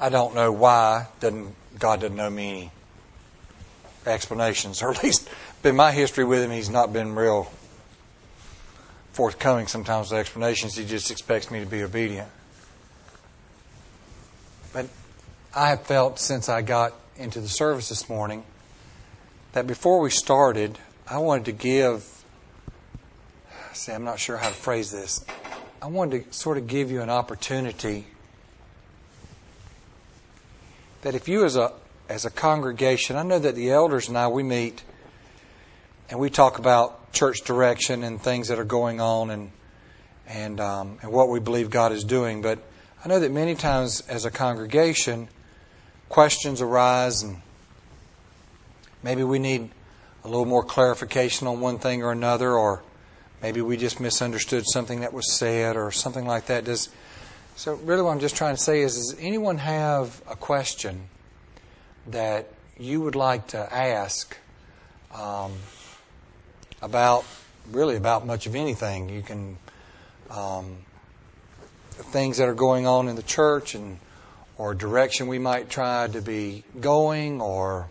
I don't know why God doesn't know me any explanations, or at least in my history with Him, He's not been real forthcoming sometimes with explanations. He just expects me to be obedient. But I have felt since I got into the service this morning that before we started, I wanted to I'm not sure how to phrase this. I wanted to sort of give you an opportunity that if you as a congregation, I know that the elders and I, we meet and we talk about church direction and things that are going on and what we believe God is doing. But I know that many times as a congregation, questions arise and maybe we need a little more clarification on one thing or another, or maybe we just misunderstood something that was said or something like that. So really what I'm just trying to say is, does anyone have a question that you would like to ask about much of anything? You can things that are going on in the church or direction we might try to be going, or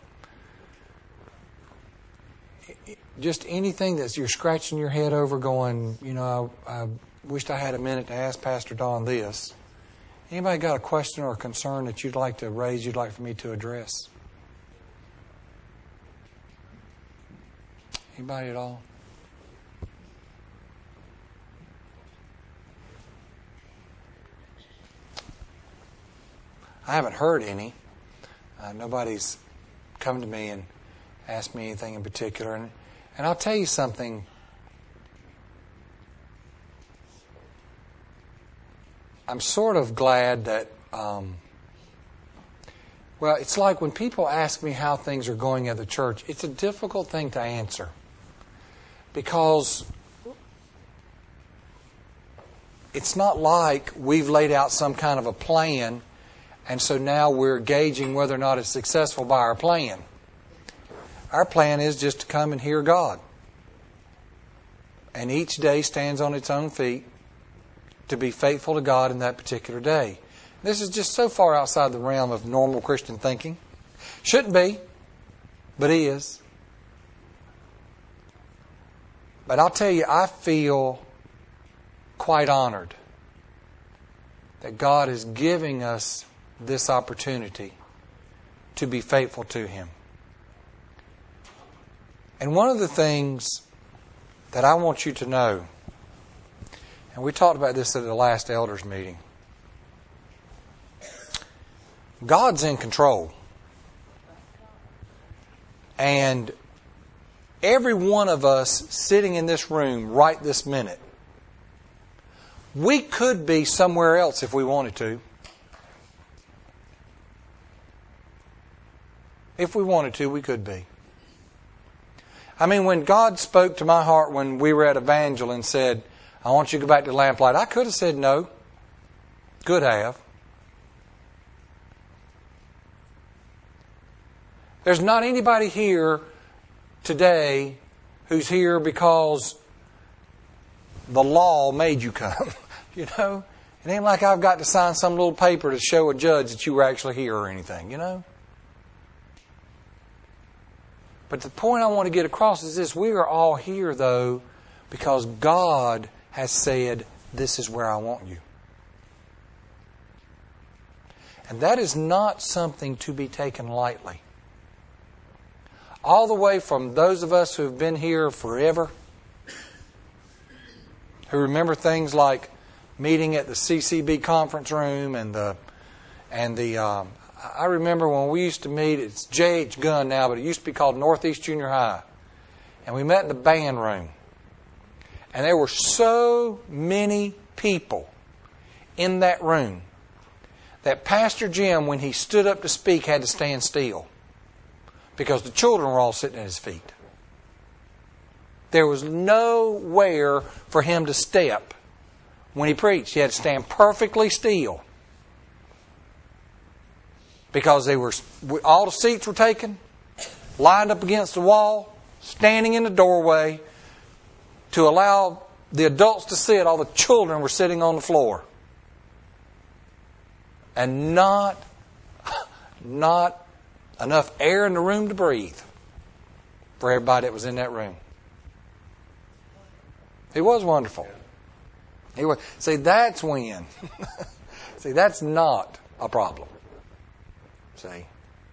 just anything that you're scratching your head over going, I wished I had a minute to ask Pastor Don this. Anybody got a question or a concern that you'd like to raise, you'd like for me to address? Anybody at all? I haven't heard any. Nobody's come to me and asked me anything in particular. And I'll tell you something. I'm sort of glad that, it's like when people ask me how things are going at the church, it's a difficult thing to answer. Because it's not like we've laid out some kind of a plan, and so now we're gauging whether or not it's successful by our plan. Our plan is just to come and hear God. And each day stands on its own feet to be faithful to God in that particular day. This is just so far outside the realm of normal Christian thinking. Shouldn't be, but is. But I'll tell you, I feel quite honored that God is giving us this opportunity to be faithful to Him. And one of the things that I want you to know, and we talked about this at the last elders meeting, God's in control. And every one of us sitting in this room right this minute, we could be somewhere else if we wanted to. If we wanted to, we could be. I mean, when God spoke to my heart when we were at Evangel and said, I want you to go back to Lamplight, I could have said no. Could have. There's not anybody here today who's here because the law made you come. It ain't like I've got to sign some little paper to show a judge that you were actually here or anything, But the point I want to get across is this: we are all here, though, because God has said, this is where I want you. And that is not something to be taken lightly. All the way from those of us who have been here forever, who remember things like meeting at the CCB conference room I remember when we used to meet, it's J.H. Gunn now, but it used to be called Northeast Junior High. And we met in the band room. And there were so many people in that room that Pastor Jim, when he stood up to speak, had to stand still. Because the children were all sitting at his feet. There was nowhere for him to step when he preached. He had to stand perfectly still. Because all the seats were taken, lined up against the wall, standing in the doorway to allow the adults to sit. All the children were sitting on the floor. And not not enough air in the room to breathe for everybody that was in that room. It was wonderful. It was. See, that's when. See, that's not a problem. See?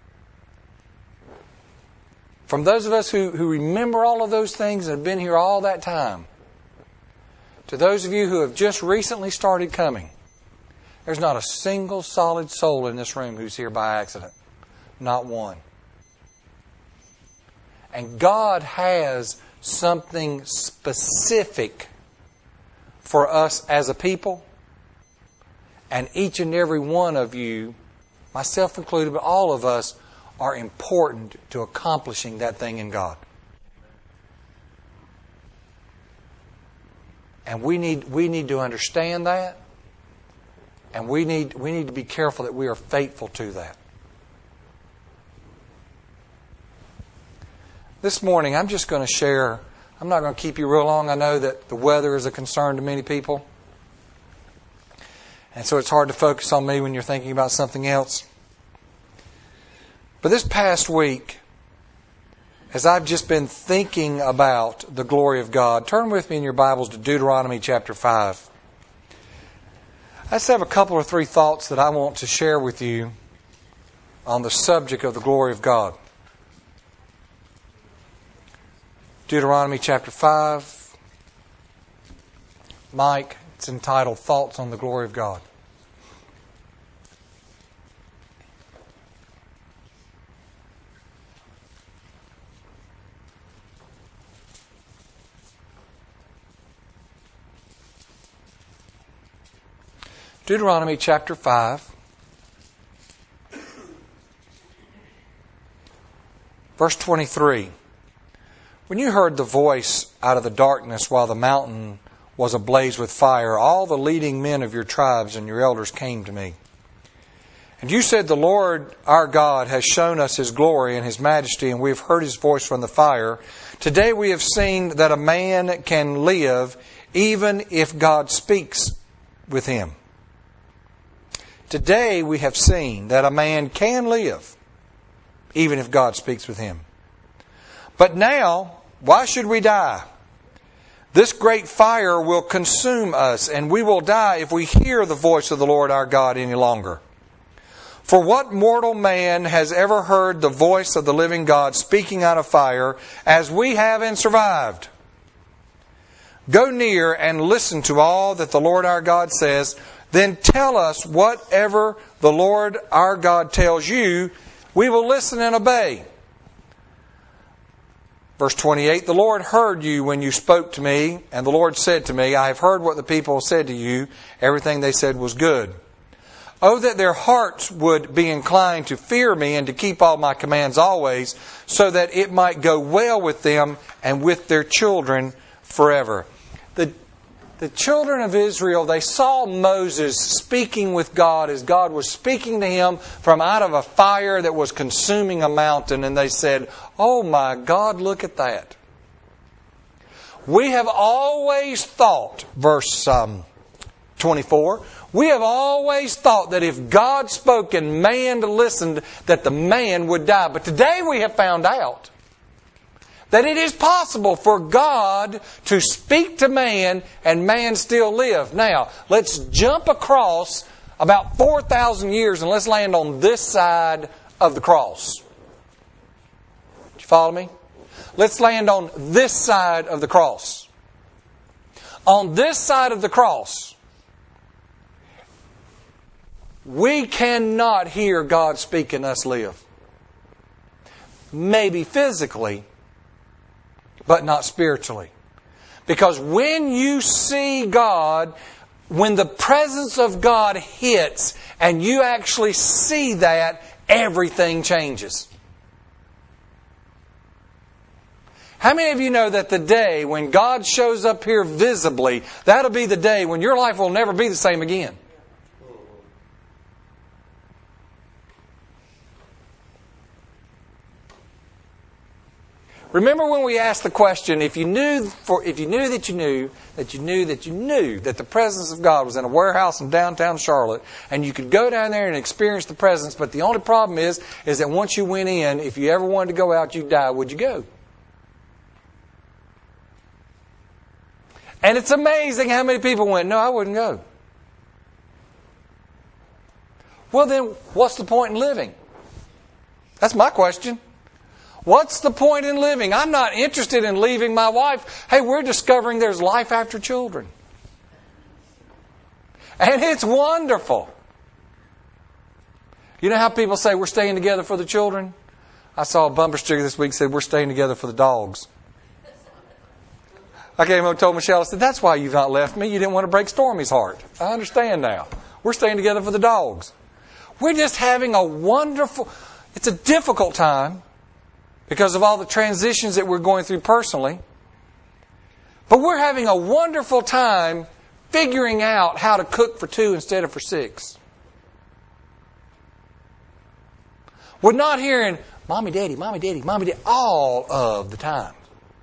From those of us who remember all of those things and have been here all that time, to those of you who have just recently started coming, there's not a single solid soul in this room who's here by accident. Not one. And God has something specific for us as a people. And each and every one of you, myself included, but all of us, are important to accomplishing that thing in God. And we need to understand that. And we need to be careful that we are faithful to that. This morning, I'm just going to share. I'm not going to keep you real long. I know that the weather is a concern to many people. And so it's hard to focus on me when you're thinking about something else. But this past week, as I've just been thinking about the glory of God, turn with me in your Bibles to Deuteronomy chapter 5. I just have a couple or three thoughts that I want to share with you on the subject of the glory of God. Deuteronomy chapter 5. Mike, it's entitled Thoughts on the Glory of God. Deuteronomy chapter 5, verse 23. When you heard the voice out of the darkness while the mountain was ablaze with fire, all the leading men of your tribes and your elders came to me. And you said, the Lord our God has shown us His glory and His majesty, and we have heard His voice from the fire. Today we have seen that a man can live even if God speaks with him. Today we have seen that a man can live even if God speaks with him. But now, why should we die? This great fire will consume us, and we will die if we hear the voice of the Lord our God any longer. For what mortal man has ever heard the voice of the living God speaking out of fire as we have and survived? Go near and listen to all that the Lord our God says. Then tell us whatever the Lord our God tells you. We will listen and obey. Verse 28, the Lord heard you when you spoke to me, and the Lord said to me, I have heard what the people said to you. Everything they said was good. Oh, that their hearts would be inclined to fear me and to keep all my commands always, so that it might go well with them and with their children forever. The children of Israel, they saw Moses speaking with God as God was speaking to him from out of a fire that was consuming a mountain. And they said, oh my God, look at that. We have always thought, verse 24, we have always thought that if God spoke and man listened, that the man would die. But today we have found out that it is possible for God to speak to man and man still live. Now, let's jump across about 4,000 years and let's land on this side of the cross. Did you follow me? Let's land on this side of the cross. On this side of the cross, we cannot hear God speak and us live. Maybe physically, but not spiritually. Because when you see God, when the presence of God hits and you actually see that, everything changes. How many of you know that the day when God shows up here visibly, that'll be the day when your life will never be the same again? Remember when we asked the question, if you knew that the presence of God was in a warehouse in downtown Charlotte, and you could go down there and experience the presence, but the only problem is that once you went in, if you ever wanted to go out, you'd die, would you go? And it's amazing how many people went, no, I wouldn't go. Well then, what's the point in living? That's my question. What's the point in living? I'm not interested in leaving my wife. Hey, we're discovering there's life after children. And it's wonderful. You know how people say we're staying together for the children? I saw a bumper sticker this week that said we're staying together for the dogs. I came home and told Michelle, I said, that's why you've not left me. You didn't want to break Stormy's heart. I understand now. We're staying together for the dogs. We're just having a wonderful... It's a difficult time because of all the transitions that we're going through personally. But we're having a wonderful time figuring out how to cook for 2 instead of for 6. We're not hearing, Mommy, Daddy, Mommy, Daddy, Mommy, Daddy, all of the time.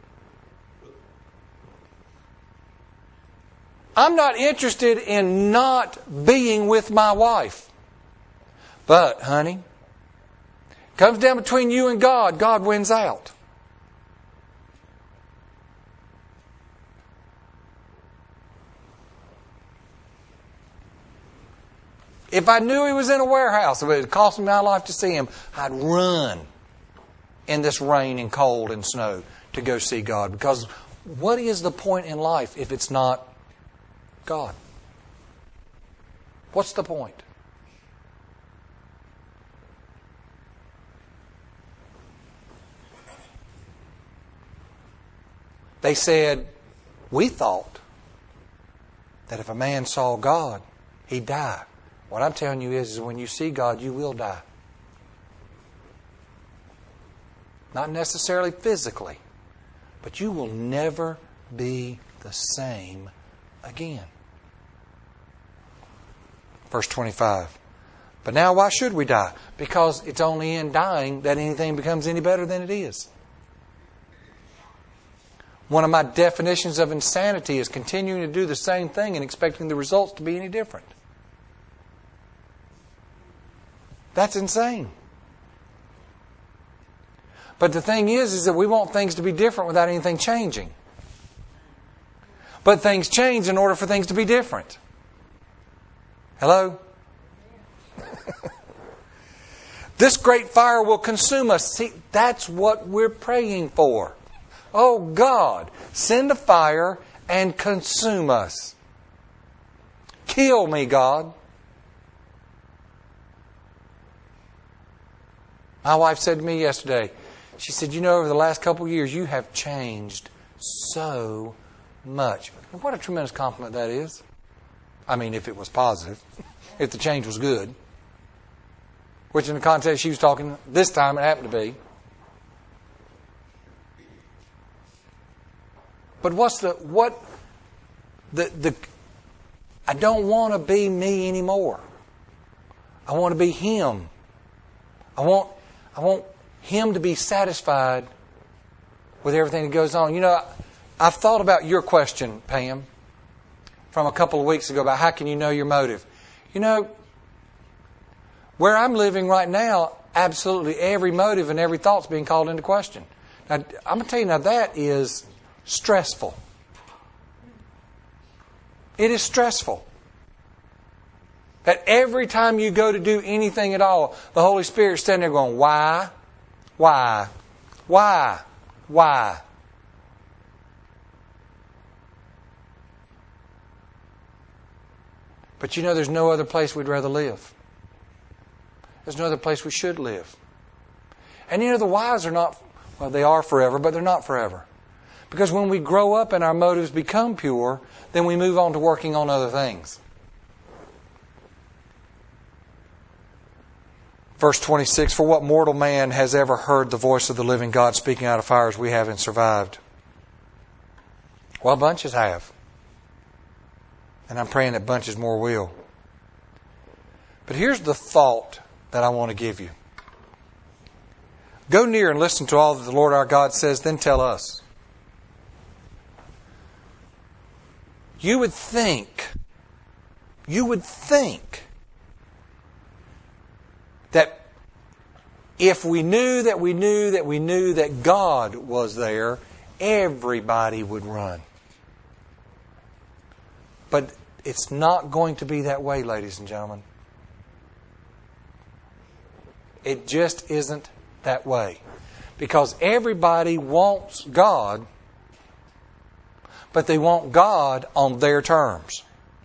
I'm not interested in not being with my wife. But, honey, comes down between you and God, God wins out. If I knew he was in a warehouse, if it would cost me my life to see him, I'd run in this rain and cold and snow to go see God. Because what is the point in life if it's not God? What's the point? They said, we thought that if a man saw God, he'd die. What I'm telling you is when you see God, you will die. Not necessarily physically, but you will never be the same again. Verse 25. But now why should we die? Because it's only in dying that anything becomes any better than it is. One of my definitions of insanity is continuing to do the same thing and expecting the results to be any different. That's insane. But the thing is that we want things to be different without anything changing. But things change in order for things to be different. Hello? This great fire will consume us. See, that's what we're praying for. Oh God, send a fire and consume us. Kill me, God. My wife said to me yesterday, she said, you know, over the last couple of years, you have changed so much. And what a tremendous compliment that is. I mean, if it was positive, if the change was good. Which in the context she was talking, this time it happened to be. But I don't want to be me anymore. I want to be Him. I want Him to be satisfied with everything that goes on. You know, I've thought about your question, Pam, from a couple of weeks ago about how can you know your motive. You know, where I'm living right now, absolutely every motive and every thought's being called into question. Now, I'm going to tell you now, that is stressful. It is stressful. That every time you go to do anything at all, the Holy Spirit's standing there going, why? Why? Why? Why? But you know, there's no other place we'd rather live. There's no other place we should live. And you know, the whys are not, well, they are forever, but they're not forever. Because when we grow up and our motives become pure, then we move on to working on other things. Verse 26, for what mortal man has ever heard the voice of the living God speaking out of fire as we have and survived? Well, bunches have. And I'm praying that bunches more will. But here's the thought that I want to give you. Go near and listen to all that the Lord our God says, then tell us. You would think that if we knew that God was there, everybody would run. But it's not going to be that way, ladies and gentlemen. It just isn't that way. Because everybody wants God, but they want God on their terms.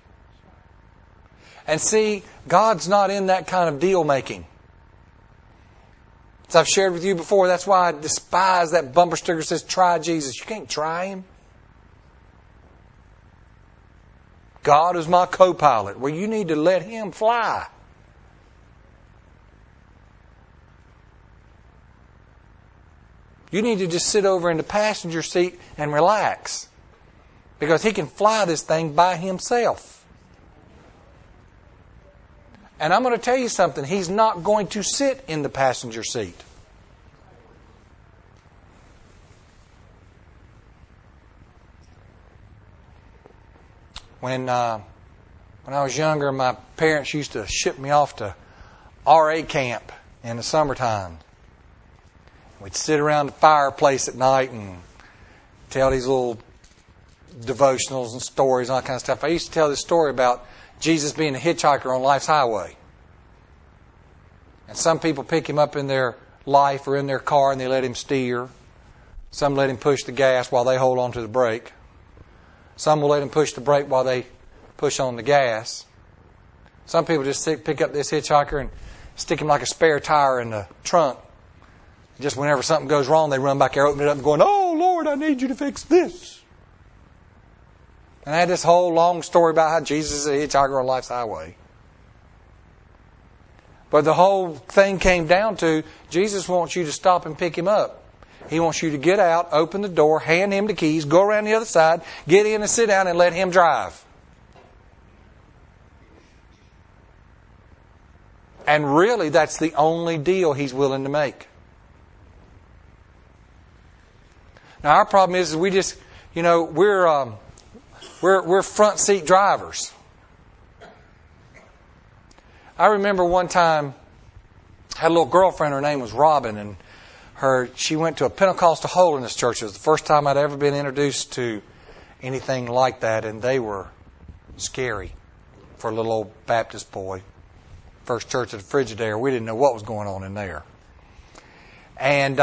And see, God's not in that kind of deal making. As I've shared with you before, that's why I despise that bumper sticker that says, try Jesus. You can't try Him. God is my co-pilot. Well, you need to let Him fly. You need to just sit over in the passenger seat and relax. Because He can fly this thing by Himself. And I'm going to tell you something. He's not going to sit in the passenger seat. When I was younger, my parents used to ship me off to RA camp in the summertime. We'd sit around the fireplace at night and tell these little devotionals and stories and all that kind of stuff. I used to tell this story about Jesus being a hitchhiker on life's highway. And some people pick Him up in their life or in their car and they let Him steer. Some let Him push the gas while they hold on to the brake. Some will let Him push the brake while they push on the gas. Some people just pick up this hitchhiker and stick him like a spare tire in the trunk. Just whenever something goes wrong, they run back there, open it up and going, "Oh, Lord, I need you to fix this." And I had this whole long story about how Jesus is a hitchhiker on life's highway. But the whole thing came down to, Jesus wants you to stop and pick Him up. He wants you to get out, open the door, hand Him the keys, go around the other side, get in and sit down and let Him drive. And really, that's the only deal He's willing to make. Now, our problem is we just, we're front seat drivers. I remember one time, I had a little girlfriend, her name was Robin, and she went to a Pentecostal holiness church. It was the first time I'd ever been introduced to anything like that, and they were scary for a little old Baptist boy. First church at the Frigidaire. We didn't know what was going on in there. And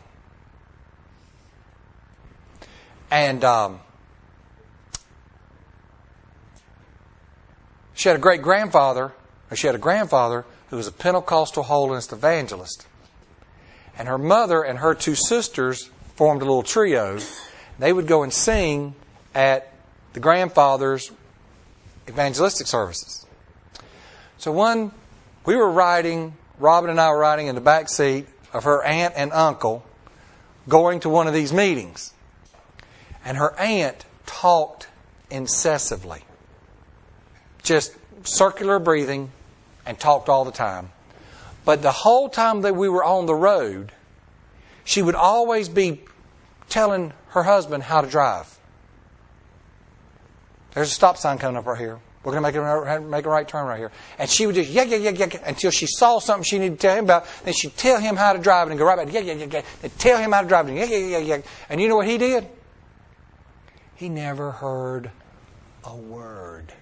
she had a grandfather who was a Pentecostal holiness evangelist. And her mother and her two sisters formed a little trio. They would go and sing at the grandfather's evangelistic services. So Robin and I were riding in the back seat of her aunt and uncle going to one of these meetings. And her aunt talked incessantly. Just circular breathing and talked all the time. But the whole time that we were on the road, she would always be telling her husband how to drive. There's a stop sign coming up right here. We're going to make a right turn right here. And she would just, yeah, until she saw something she needed to tell him about. Then she'd tell him how to drive it and go right back, yeah. And tell him how to drive it, yeah. And you know what he did? He never heard a word.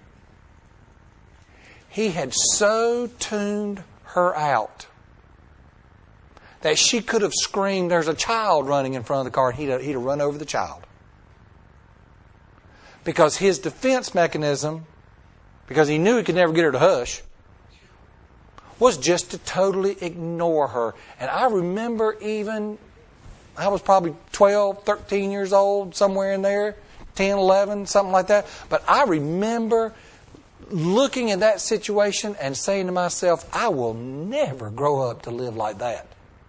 He had so tuned her out that she could have screamed, "There's a child running in front of the car," and he'd have run over the child. Because his defense mechanism, because he knew he could never get her to hush, was just to totally ignore her. And I remember I was probably 12, 13 years old, somewhere in there, 10, 11, something like that. But I remember looking at that situation and saying to myself, I will never grow up to live like that.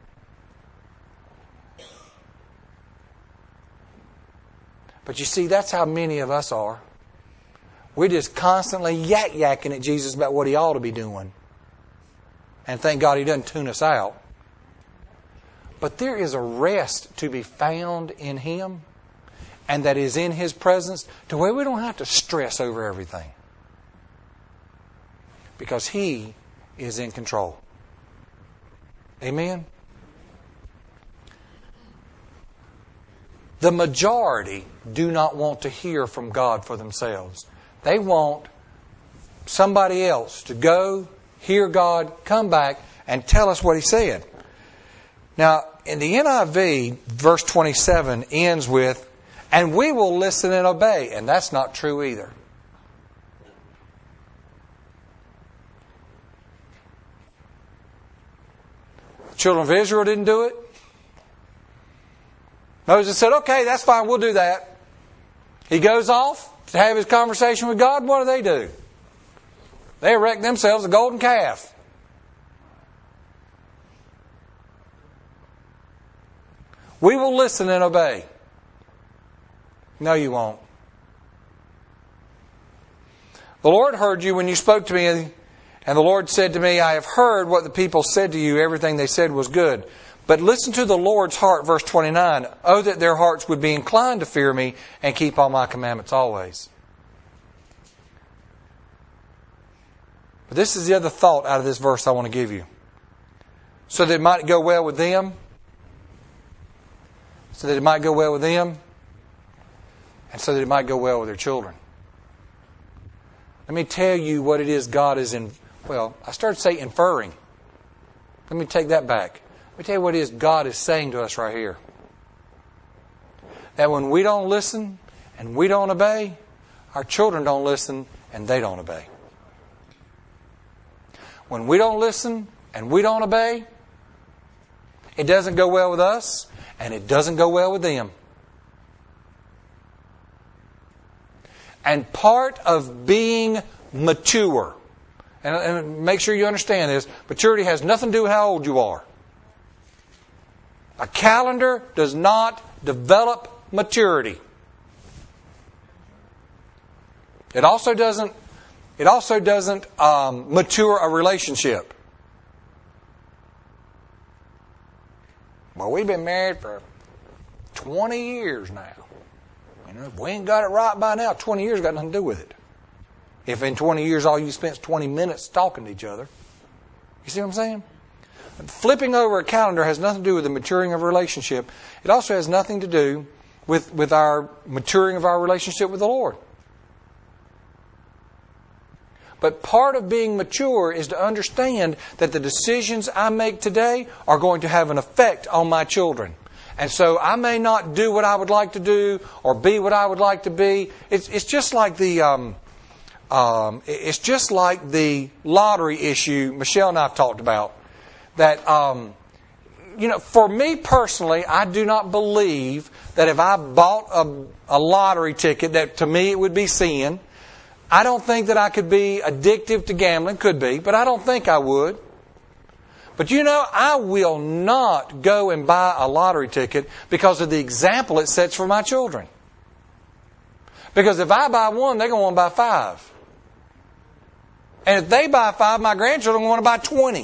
But you see, that's how many of us are. We're just constantly yakking at Jesus about what He ought to be doing. And thank God He doesn't tune us out. But there is a rest to be found in Him, and that is in His presence, to where we don't have to stress over everything. Because He is in control. Amen? The majority do not want to hear from God for themselves. They want somebody else to go, hear God, come back, and tell us what He said. Now, in the NIV, verse 27 ends with, and we will listen and obey. And that's not true either. The children of Israel didn't do it. Moses said, okay, that's fine, we'll do that. He goes off to have his conversation with God. What do? They erect themselves a golden calf. We will listen and obey. No, you won't. The Lord heard you when you spoke to me, and the Lord said to me, I have heard what the people said to you. Everything they said was good. But listen to the Lord's heart, verse 29. Oh, that their hearts would be inclined to fear me and keep all my commandments always. But this is the other thought out of this verse I want to give you. So that it might go well with them. So that it might go well with them. And so that it might go well with their children. Let me tell you what it is God is in. Well, I started to say inferring. Let me take that back. Let me tell you what it is God is saying to us right here. That when we don't listen and we don't obey, our children don't listen and they don't obey. When we don't listen and we don't obey, it doesn't go well with us and it doesn't go well with them. And part of being mature, and make sure you understand this, maturity has nothing to do with how old you are. A calendar does not develop maturity. It also doesn't mature a relationship. Well, we've been married for 20 years now. You know, if we ain't got it right by now, 20 years got nothing to do with it. If in 20 years all you spent is 20 minutes talking to each other. You see what I'm saying? Flipping over a calendar has nothing to do with the maturing of a relationship. It also has nothing to do with our maturing of our relationship with the Lord. But part of being mature is to understand that the decisions I make today are going to have an effect on my children. And so I may not do what I would like to do or be what I would like to be. It's just like the lottery issue Michelle and I have talked about. That for me personally, I do not believe that if I bought a lottery ticket, that to me it would be sin. I don't think that I could be addictive to gambling. Could be, but I don't think I would. But I will not go and buy a lottery ticket because of the example it sets for my children. Because if I buy one, they're going to want to buy 5. And if they buy 5, my grandchildren want to buy 20.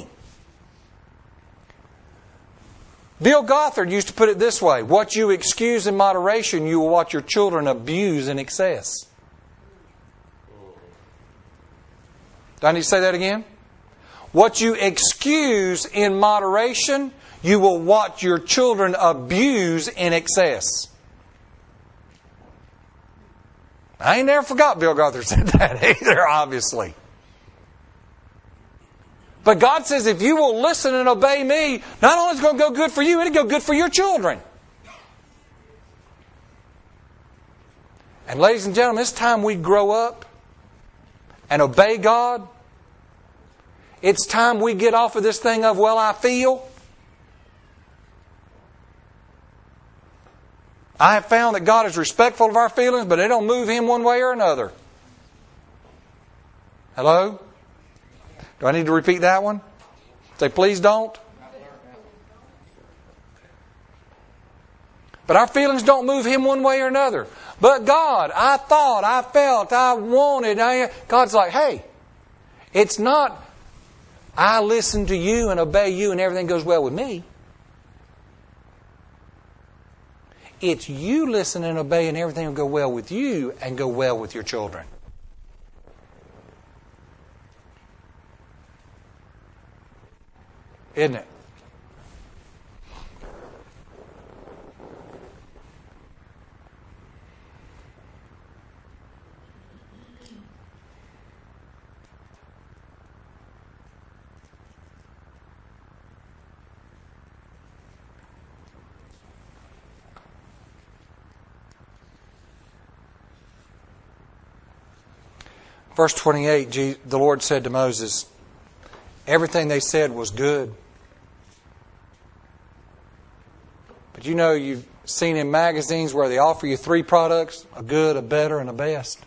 Bill Gothard used to put it this way: what you excuse in moderation, you will watch your children abuse in excess. Do I need to say that again? What you excuse in moderation, you will watch your children abuse in excess. I ain't never forgot Bill Gothard said that either, obviously. But God says if you will listen and obey me, not only is it going to go good for you, it'll go good for your children. And ladies and gentlemen, it's time we grow up and obey God. It's time we get off of this thing of, well, I feel. I have found that God is respectful of our feelings, but they don't move Him one way or another. Hello? Do I need to repeat that one? Say, please don't. But our feelings don't move Him one way or another. But God, I thought, I felt, I wanted. God's like, hey, it's not I listen to you and obey you and everything goes well with me. It's you listen and obey, and everything will go well with you and go well with your children. Isn't it? Verse 28, the Lord said to Moses, everything they said was good. But you know, you've seen in magazines where they offer you 3 products, a good, a better, and a best.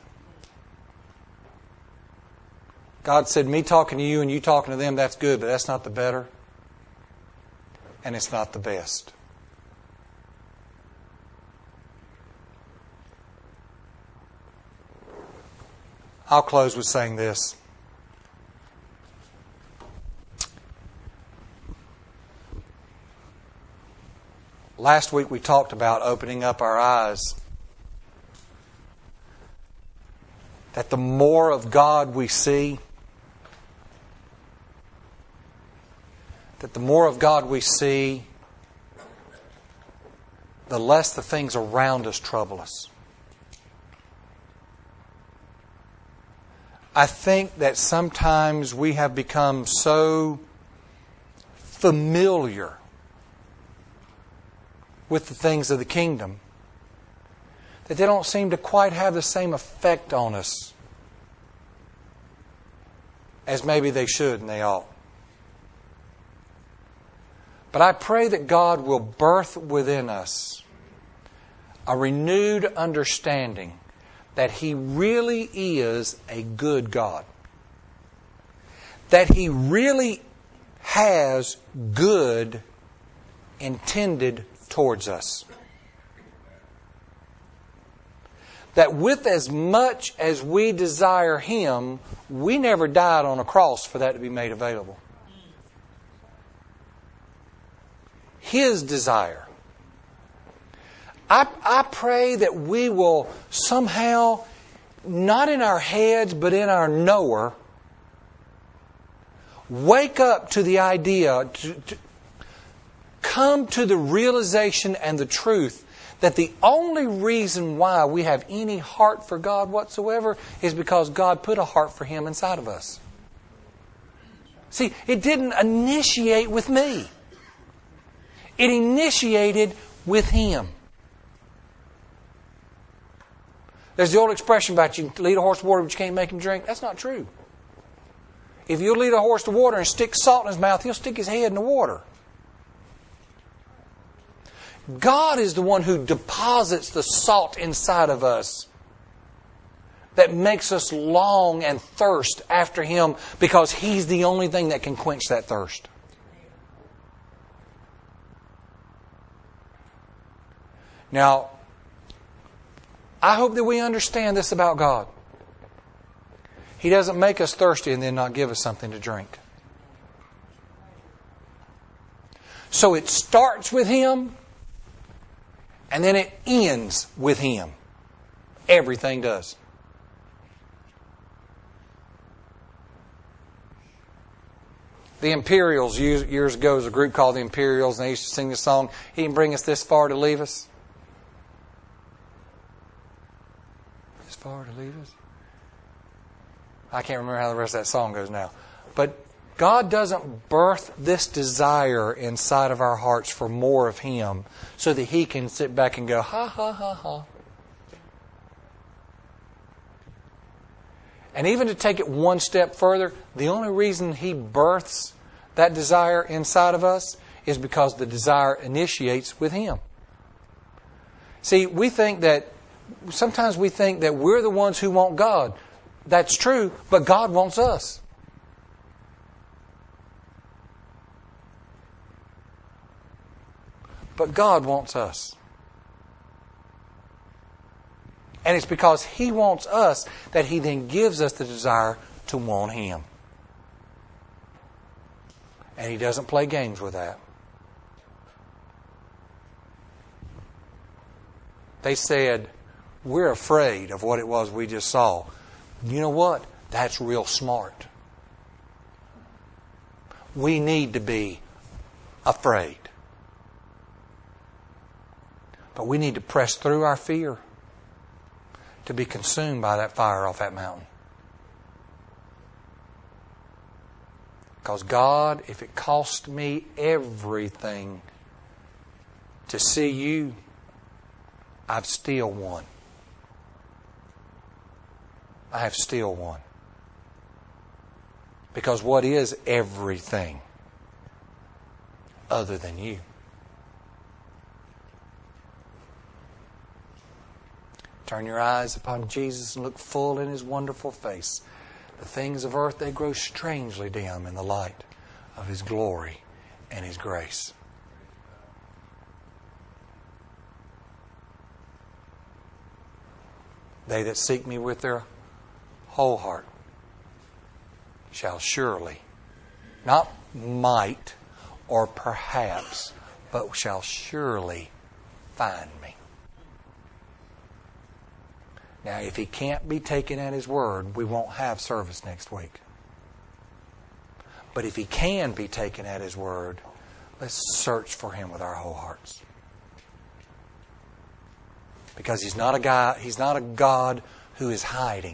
God said, me talking to you and you talking to them, that's good, but that's not the better. And it's not the best. I'll close with saying this. Last week we talked about opening up our eyes. That the more of God we see, the less the things around us trouble us. I think that sometimes we have become so familiar with the things of the kingdom that they don't seem to quite have the same effect on us as maybe they should and they ought. But I pray that God will birth within us a renewed understanding that He really is a good God. That He really has good intended towards us. That with as much as we desire Him, we never died on a cross for that to be made available. His desire. I pray that we will somehow, not in our heads, but in our knower, wake up to the idea, to come to the realization and the truth that the only reason why we have any heart for God whatsoever is because God put a heart for Him inside of us. See, it didn't initiate with me. It initiated with Him. There's the old expression about you can lead a horse to water but you can't make him drink. That's not true. If you lead a horse to water and stick salt in his mouth, he'll stick his head in the water. God is the one who deposits the salt inside of us that makes us long and thirst after Him because He's the only thing that can quench that thirst. Now, I hope that we understand this about God. He doesn't make us thirsty and then not give us something to drink. So it starts with Him and then it ends with Him. Everything does. The Imperials, years ago, was a group called the Imperials, and they used to sing this song, He didn't bring us this far to leave us. This far to leave us? I can't remember how the rest of that song goes now. But God doesn't birth this desire inside of our hearts for more of Him so that He can sit back and go, ha, ha, ha, ha. And even to take it one step further, the only reason He births that desire inside of us is because the desire initiates with Him. See, sometimes we think that we're the ones who want God. That's true, but God wants us. But God wants us. And it's because He wants us that He then gives us the desire to want Him. And He doesn't play games with that. They said, we're afraid of what it was we just saw. You know what? That's real smart. We need to be afraid. But we need to press through our fear to be consumed by that fire off that mountain. Because God, if it cost me everything to see you, I've still won. I have still won. Because what is everything other than you? Turn your eyes upon Jesus and look full in His wonderful face. The things of earth, they grow strangely dim in the light of His glory and His grace. They that seek me with their whole heart shall surely, not might or perhaps, but shall surely find me. Now, if He can't be taken at His word, we won't have service next week. But if He can be taken at His word, let's search for Him with our whole hearts. Because He's not a God who is hiding.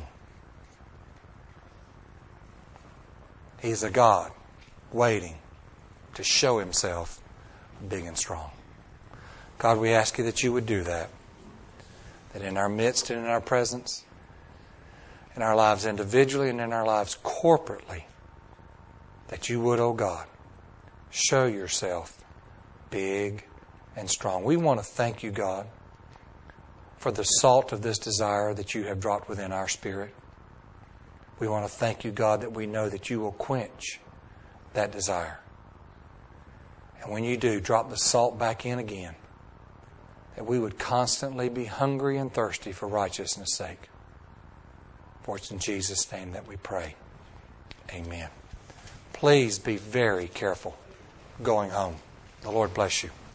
He's a God waiting to show Himself big and strong. God, we ask You that You would do that. That in our midst and in our presence, in our lives individually and in our lives corporately, that You would, oh God, show Yourself big and strong. We want to thank You, God, for the salt of this desire that You have dropped within our spirit. We want to thank You, God, that we know that You will quench that desire. And when You do, drop the salt back in again. That we would constantly be hungry and thirsty for righteousness' sake. For it's in Jesus' name that we pray. Amen. Please be very careful going home. The Lord bless you.